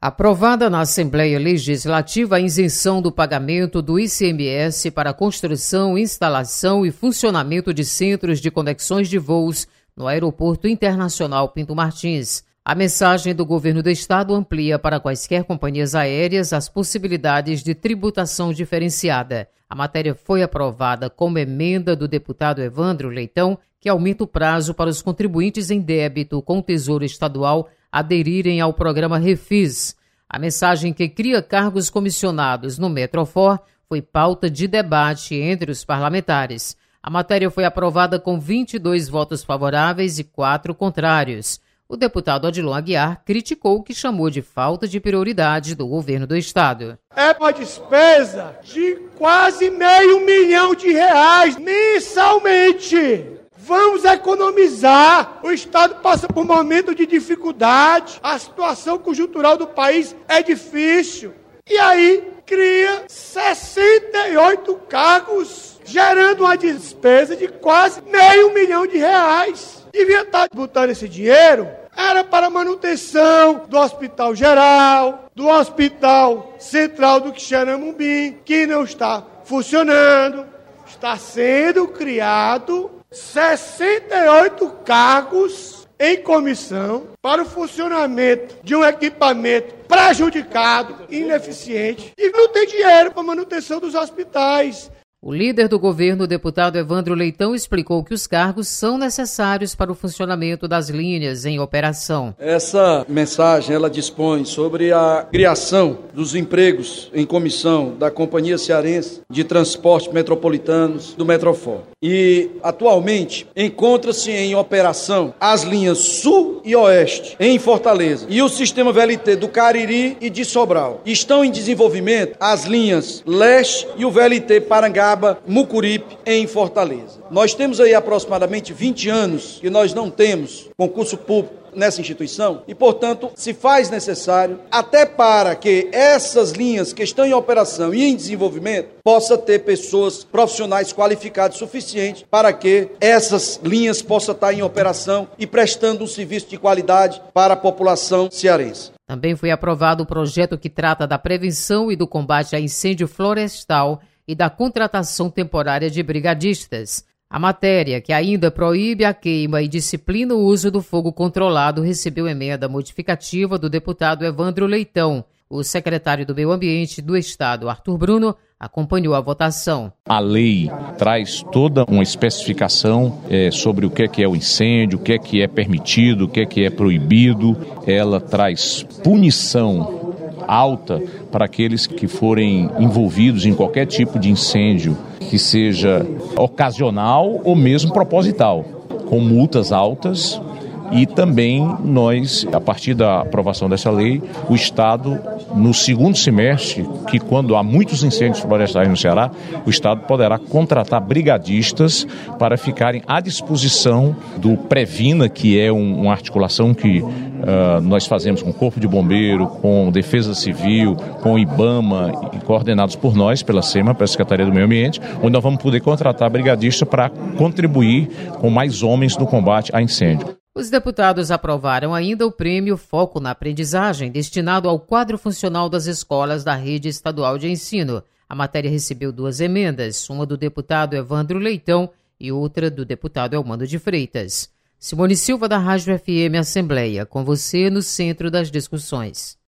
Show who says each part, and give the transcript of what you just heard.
Speaker 1: Aprovada na Assembleia Legislativa a isenção do pagamento do ICMS para a construção, instalação e funcionamento de centros de conexões de voos no Aeroporto Internacional Pinto Martins. A mensagem do governo do estado amplia para quaisquer companhias aéreas as possibilidades de tributação diferenciada. A matéria foi aprovada como emenda do deputado Evandro Leitão, que aumenta o prazo para os contribuintes em débito com o Tesouro Estadual aderirem ao programa Refis. A mensagem que cria cargos comissionados no Metrofor foi pauta de debate entre os parlamentares. A matéria foi aprovada com 22 votos favoráveis e 4 contrários. O deputado Odilon Aguiar criticou o que chamou de falta de prioridade do governo do estado.
Speaker 2: É uma despesa de quase R$500 mil mensalmente. Vamos economizar. O estado passa por um momento de dificuldade. A situação conjuntural do país é difícil. E aí cria 68 cargos, gerando uma despesa de quase R$500 mil. Devia estar botando esse dinheiro, era para manutenção do Hospital Geral, do Hospital Central do Quixeramobim, que não está funcionando. Está sendo criado 68 cargos em comissão para o funcionamento de um equipamento prejudicado, ineficiente, e não tem dinheiro para a manutenção dos hospitais.
Speaker 1: O líder do governo, o deputado Evandro Leitão, explicou que os cargos são necessários para o funcionamento das linhas em operação.
Speaker 3: Essa mensagem, ela dispõe sobre a criação dos empregos em comissão da Companhia Cearense de Transportes Metropolitanos do Metrofor. E, atualmente, encontra-se em operação as linhas Sul e Oeste, em Fortaleza, e o sistema VLT do Cariri e de Sobral. Estão em desenvolvimento as linhas Leste e o VLT Parangaba Mucuripe, em Fortaleza. Nós temos aí aproximadamente 20 anos que nós não temos concurso público nessa instituição e, portanto, se faz necessário, até para que essas linhas que estão em operação e em desenvolvimento possa ter pessoas profissionais qualificadas suficientes para que essas linhas possam estar em operação e prestando um serviço de qualidade para a população cearense.
Speaker 1: Também foi aprovado o projeto que trata da prevenção e do combate a incêndio florestal e da contratação temporária de brigadistas. A matéria, que ainda proíbe a queima e disciplina o uso do fogo controlado, recebeu emenda modificativa do deputado Evandro Leitão. O secretário do Meio Ambiente do Estado, Arthur Bruno, acompanhou a votação.
Speaker 4: A lei traz toda uma especificação sobre o que é o incêndio, o que é permitido, o que é proibido. Ela traz punição alta para aqueles que forem envolvidos em qualquer tipo de incêndio, que seja ocasional ou mesmo proposital, com multas altas. E também nós, a partir da aprovação dessa lei, o Estado, no segundo semestre, que quando há muitos incêndios florestais no Ceará, o Estado poderá contratar brigadistas para ficarem à disposição do Previna, que é uma articulação que nós fazemos com o Corpo de Bombeiro, com Defesa Civil, com o IBAMA, e coordenados por nós, pela SEMA, pela Secretaria do Meio Ambiente, onde nós vamos poder contratar brigadistas para contribuir com mais homens no combate a incêndio.
Speaker 1: Os deputados aprovaram ainda o prêmio Foco na Aprendizagem, destinado ao quadro funcional das escolas da rede estadual de ensino. A matéria recebeu 2 emendas, uma do deputado Evandro Leitão e outra do deputado Elmando de Freitas. Simone Silva, da Rádio FM Assembleia, com você no centro das discussões.